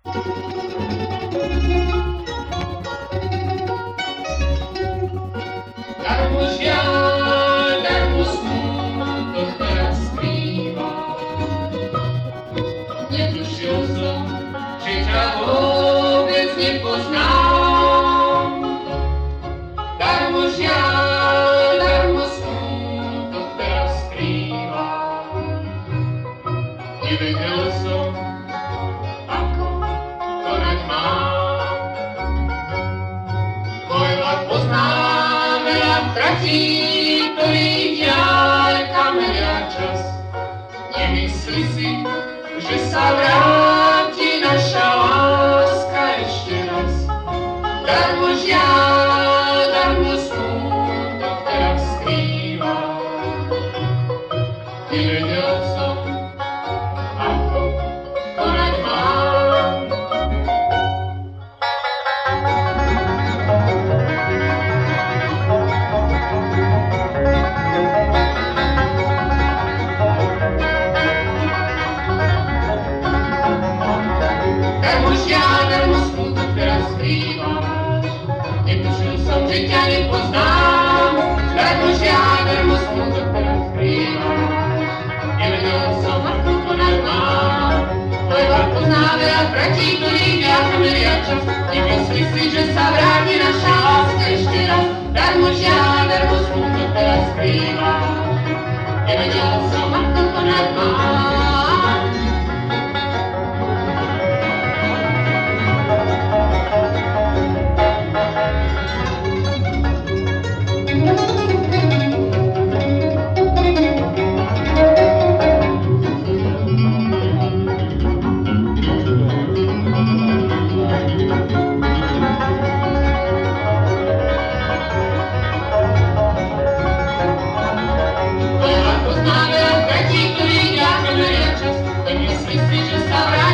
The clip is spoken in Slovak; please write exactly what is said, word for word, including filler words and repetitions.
Darmo žiaľ, darmo smútok teraz skrýva. Netušil som, že ťa vôbec nepoznám. Darmo žiaľ, darmo smútok teraz skrýva. Nevedel som, ako konať mám. Tvoj vlak poznám, veľa tratí, ktorý ďaleka meria čas. Nemyslí si, že sa vráti naša láska ešte raz. Darmo žiaľ, darmo smútok teraz skrýva. Nevedel som, ako konať mám. Darmo žiaľ, darmo smútok teraz skrývaš. Netušil som, že ťa nepoznám. Darmo žiaľ, darmo smútok teraz skrývaš. Nevedel som, ako konať mám. Tvoj vlak pozná veľa tratí, ktorý ďaleka meria čas. Nemyslí si, že sa vráti naša láska ešte raz. Darmo žiaľ, darmo smútok teraz skrývaš. Nevedel som, ako konať mám. Myslí si, že sa vrátí